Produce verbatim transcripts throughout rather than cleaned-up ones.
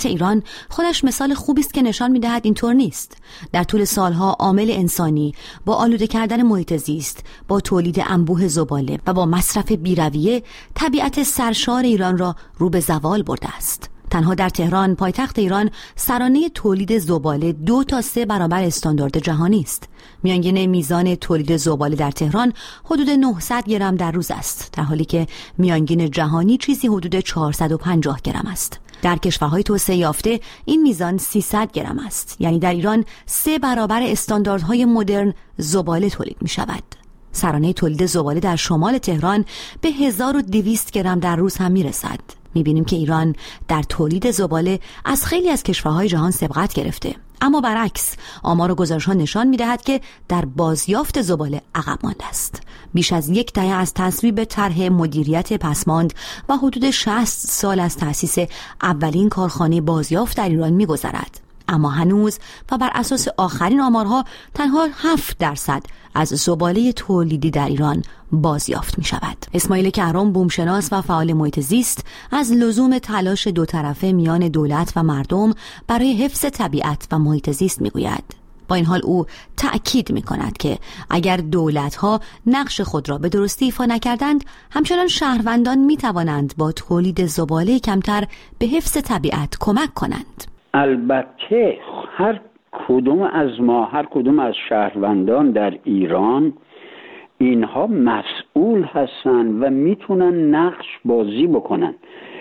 ایران خودش مثال خوبی است که نشان می‌دهد اینطور نیست. در طول سالها عامل انسانی با آلوده کردن محیط زیست، با تولید انبوه زباله و با مصرف بی‌رویه طبیعت سرشار ایران را رو به زوال برده است. تنها در تهران، پایتخت ایران، سرانه تولید زباله دو تا سه برابر استاندارد جهانی است. میانگین میزان تولید زباله در تهران حدود نهصد گرم در روز است، در حالی که میانگین جهانی چیزی حدود چهارصد و پنجاه گرم است. در کشورهای توسعه یافته این میزان سیصد گرم است، یعنی در ایران سه برابر استانداردهای مدرن زباله تولید می شود. سرانه تولید زباله در شمال تهران به هزار و دویست گرم در روز هم می رسد. می بینیم که ایران در تولید زباله از خیلی از کشورهای جهان سبقت گرفته، اما برعکس آمار و گزارش‌ها نشان می‌دهد که در بازیافت زباله عقب مانده است. بیش از یک دهه از تصویب طرح مدیریت پسماند و حدود شصت سال از تأسیس اولین کارخانه بازیافت در ایران می‌گذرد، اما هنوز و بر اساس آخرین آمارها تنها هفت درصد از زباله تولیدی در ایران بازیافت می شود. اسماعیل کهرم، بومشناس و فعال محیط زیست، از لزوم تلاش دو طرفه میان دولت و مردم برای حفظ طبیعت و محیط زیست می گوید. با این حال او تأکید می کند که اگر دولت‌ها نقش خود را به درستی ایفا نکردند، همچنان شهروندان می توانند با تولید زباله کمتر به حفظ طبیعت کمک کنند. البته هر کدوم از ما، هر کدوم از شهروندان در ایران، اینها مسئول هستن و میتونن نقش بازی بکنن،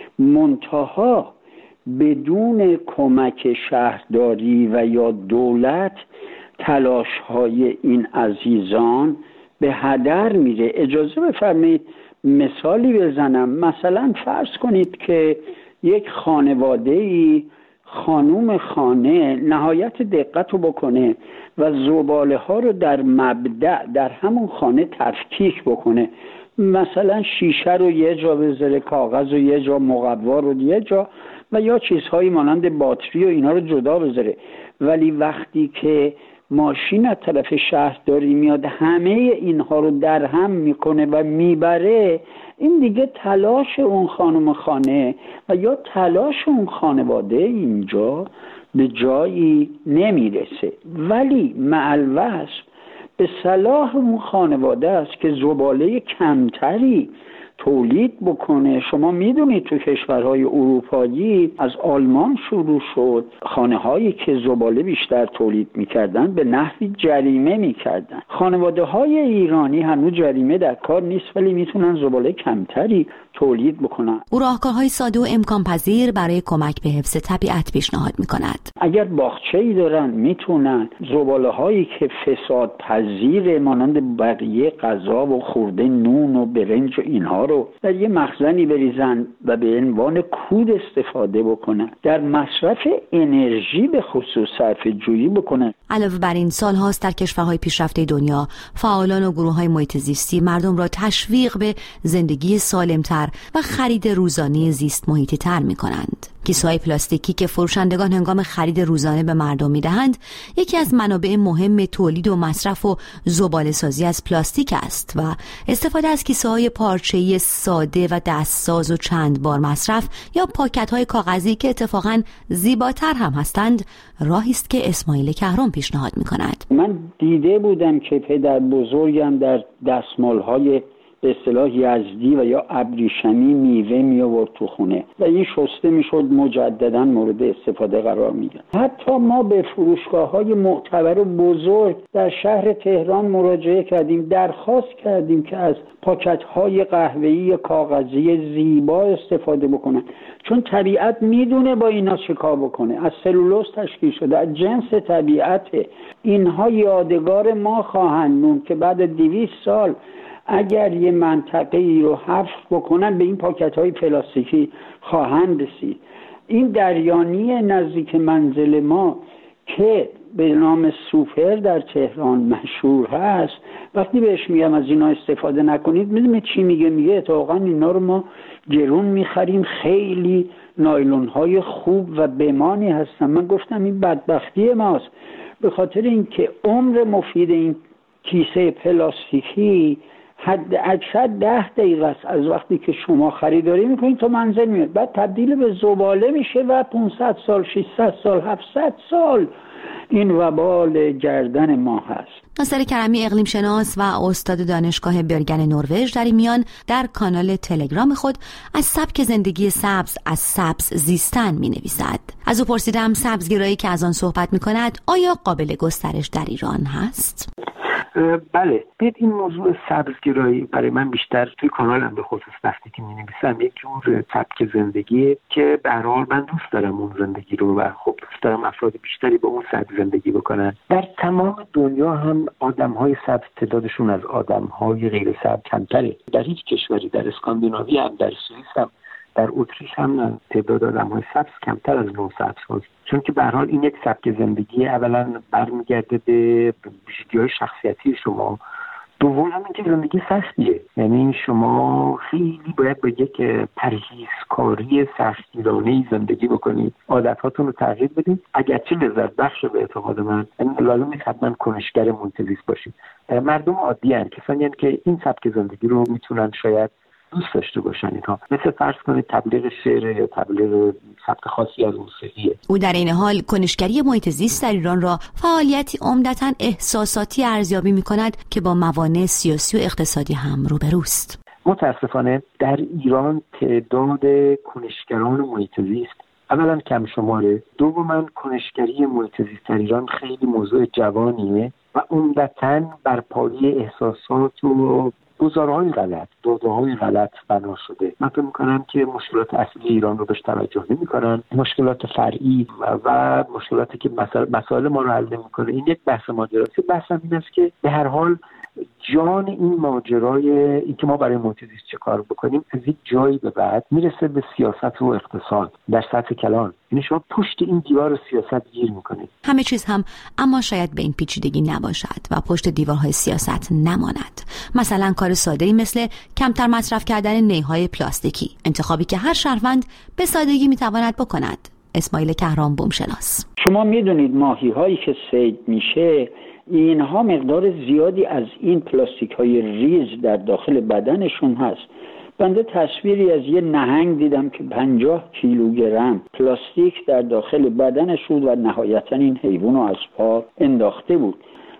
منتها بدون کمک شهرداری و یا دولت تلاش های این عزیزان به هدر میره. اجازه بفرمایید مثالی بزنم. مثلا فرض کنید که یک خانواده‌ای، خانوم خانه نهایت دقت رو بکنه و زباله ها رو در مبدأ در همون خانه تفکیک بکنه، مثلا شیشه رو یه جا بذاره، کاغذ رو یه جا، مقوا رو یه جا و یا چیزهایی مانند باتری و اینا رو جدا بذاره. ولی وقتی که ماشین از طرف شهرداری میاد همه اینها رو در هم میکنه و میبره، این دیگه تلاش اون خانم خانه و یا تلاش اون خانواده اینجا به جایی نمیرسه. ولی مع الوصف به صلاح اون خانواده است که زباله کمتری تولید بکنه. شما میدونید تو کشورهای اروپایی از آلمان شروع شد، خانه هایی که زباله بیشتر تولید میکردن به نحوی جریمه میکردن. خانواده های ایرانی هنوز جریمه در کار نیست، ولی میتونن زباله کمتری تولید بکنن. او راهکارهای ساده و امکان پذیر برای کمک به حفظ طبیعت پیشنهاد میکند. اگر باغچه‌ای دارن میتونن زباله هایی که فساد پذیر مانند بقیه غذا و خورده نون و برنج و اینها رو در یه مخزنی بریزن و به عنوان کود استفاده بکنن. در مصرف انرژی به خصوص صرفه جویی بکنن. علاوه بر این، سال هاست در کشورهای پیشرفته دنیا فعالان و گروه‌های محیط زیستی مردم را تشویق به زندگی سالمتر و خرید روزانه زیست محیطی تر می‌کنند. کیسه‌های پلاستیکی که فروشندگان هنگام خرید روزانه به مردم می‌دهند، یکی از منابع مهم تولید و مصرف و زباله‌سازی از پلاستیک است و استفاده از کیسه‌های پارچه‌ای ساده و دستساز و چند بار مصرف یا پاکت‌های کاغذی که اتفاقاً زیباتر هم هستند، راهی است که اسماعیل کهرم پیشنهاد می‌کند. من دیده بودم که پدر بزرگم در دستمال‌های به اصطلاح یزدی و یا ابریشمی میوه می آورد تو خونه و این شسته میشد، مجددا مورد استفاده قرار میگرفت. حتی ما به فروشگاه‌های معتبر و بزرگ در شهر تهران مراجعه کردیم، درخواست کردیم که از پاکت‌های قهوه‌ای کاغذی زیبا استفاده بکنن، چون طبیعت میدونه با اینا چه کار بکنه. از سلولوز تشکیل شده، از جنس طبیعته. اینها یادگار ما خواهند موند که بعد دویست سال اگر یه منطقه‌ای رو حفظ بکنن به این پاکت‌های پلاستیکی خواهند رسید. این دریانی نزدیک منزل ما که به نام سوپر در تهران مشهور هست، وقتی بهش میگم از اینا استفاده نکنید، میدونید چی میگه؟ میگه اتفاقا اینا رو ما گرون میخریم، خیلی نایلون‌های خوب و بمانی هستن. من گفتم این بدبختی ماست، به خاطر اینکه عمر مفید این کیسه پلاستیکی حد اکثر ده دقیقه است از وقتی که شما خریداری میکنید تا منزل میاد، بعد تبدیل به زباله میشه و پانصد سال، ششصد سال، هفتصد سال این وبال گردن ما هست. ناصر کرمی اقلیم شناس و استاد دانشگاه برگن نروژ در این میان در کانال تلگرام خود از سبک زندگی سبز از سبز زیستن می نویسد. از او پرسیدم سبزگرایی که از آن صحبت می کند آیا قابل گسترش در ایران هست؟ بله، بید این موضوع سبزگرایی برای من بیشتر توی کانالم به خصوص وقتی که می‌نویسم یک جور سبک زندگی که به هر حال من دوست دارم اون زندگی رو و خب دوست دارم افراد بیشتری با اون سبک زندگی بکنن. در تمام دنیا هم آدم‌های سبز تعدادشون از آدم‌های غیر سبز کمتره. در هیچ کشوری، در اسکاندیناوی هم، در سوئیس هم، در اتریش هم تعداد آدم‌های سبز کمتر از نون سبز هست، چون که به هر حال این یک سبک زندگی اولا برمیگرده به ویژگی‌های شخصیتی شما، دوم هم اینکه زندگی سختیه، یعنی شما خیلی باید با یک پرهیزکاری سختگیرانه‌ای زندگی بکنید، عادت‌هاتون رو تغییر بدید، اگرچه لذت بخش به اعتقاد من، یعنی لازم نیست حتما کنشگر محیط‌زیست باشید. مردم عادی هستند، کسانی هستند که این سبک زندگی رو میتونن شاید دوست داشته باشن اینها، مثل فرض کنید تبلیغ شعر یا تبلیغ سبک خاصی از موسیقیه. او در این حال کنشگری محیط زیست در ایران را فعالیتی عمدتاً احساساتی ارزیابی می‌کند که با موانع سیاسی و اقتصادی هم روبروست. متاسفانه در ایران تعداد کنشگران محیط زیست اولا کم شماره، دوما کنشگری محیط زیست در ایران خیلی موضوع جوانیه و عمدتاً بر پایه احساسات و گزارهای غلط، داده‌های غلط بنا شده. من فکر می‌کنم که مشکلات اصلی ایران رو بهش توجه نمی‌کنن، مشکلات فرعی و مشکلاتی که مسائل مسائل ما رو حل نمی‌کنه. این یک بحث ماجراست. بحث این است که به هر حال جان این ماجرای این که ما برای محیط زیست چه کار بکنیم از یک جایی به بعد میرسه به سیاست و اقتصاد در سطح کلان. یعنی شما پشت این دیوار سیاست گیر میکنید. همه چیز هم اما شاید به این پیچیدگی نباشد و پشت دیوارهای سیاست نماند. مثلا کار ساده‌ای مثل کمتر مصرف کردن نیهای پلاستیکی، انتخابی که هر شهروند به سادگی میتواند بکند. اسماعیل کهران بومشناس: شما میدونید ماهی هایی که صید میشه اینها مقدار زیادی از این پلاستیک های ریز در داخل بدنشون هست. بنده تصویری از یه نهنگ دیدم که پنجاه کیلوگرم پلاستیک در داخل بدنش بود و نهایتا این حیوان رو از پا انداخته بود.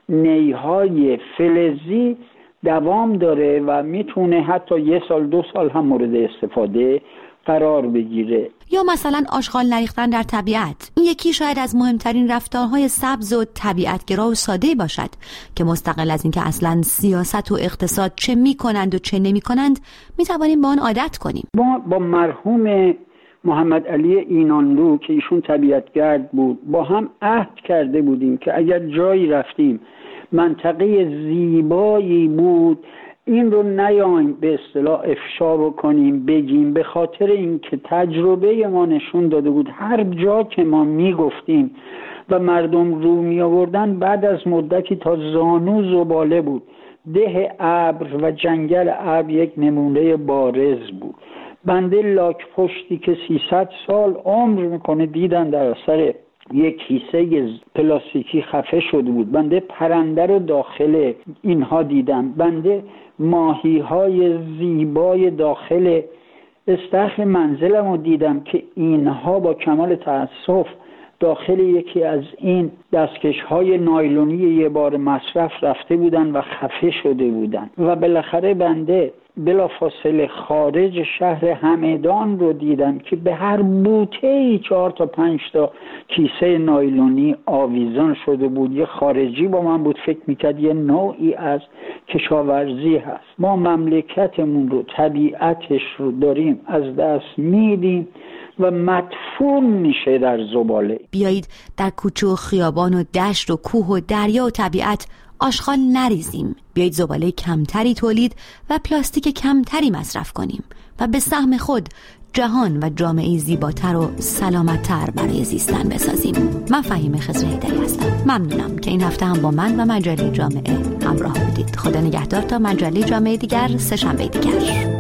نیهای فلزی دوام داره و میتونه حتی یه سال دو سال هم مورد استفاده قرار بگیره. یا مثلا آشغال نریختن در طبیعت، این یکی شاید از مهمترین رفتارهای سبز و طبیعتگرا و ساده باشد که مستقل از اینکه اصلا سیاست و اقتصاد چه میکنند و چه نمیکنند میتوانیم با آن عادت کنیم. ما با مرحوم محمد علی اینانلو که ایشون طبیعتگرد بود با هم عهد کرده بودیم که اگر جایی رفتیم منطقه زیبایی بود این رو نیایم به اصطلاح افشا بکنیم بگیم، به خاطر اینکه تجربه ما نشون داده بود هر جا که ما میگفتیم و مردم رو می آوردن بعد از مدتی تا زانو زباله بود. ده ابر و جنگل ابر یک نمونه بارز بود. بنده لاک پشتی که سیصد سال عمر میکنه دیدن در اثر یک کیسه پلاستیکی خفه شده بود. بنده پرنده رو داخل اینها دیدم. بنده ماهی های زیبای داخل استخر منزلم رو دیدم که اینها با کمال تأسف داخل یکی از این دستکش های نایلونی یه بار مصرف رفته بودن و خفه شده بودن. و بالاخره بنده بلافاصله خارج شهر همدان رو دیدم که به هر بوته‌ای چهار تا پنج تا کیسه نایلونی آویزان شده بود. یه خارجی با من بود فکر میکرد یه نوعی از کشاورزی هست. ما مملکتمون رو، طبیعتش رو داریم از دست میدیم و مدفون میشه در زباله. بیایید در کوچه و خیابان و دشت و کوه و دریا و طبیعت آشغال نریزیم. بیایید زباله کمتری تولید و پلاستیک کمتری مصرف کنیم و به سهم خود جهان و جامعه زیباتر و سلامتتر برای زیستن بسازیم. من فهیم خضر حیدری هستم. ممنونم که این هفته هم با من و مجله جامعه همراه بودید. خدا نگهدار تا مجله جامعه دیگر سه شنبه دیگر.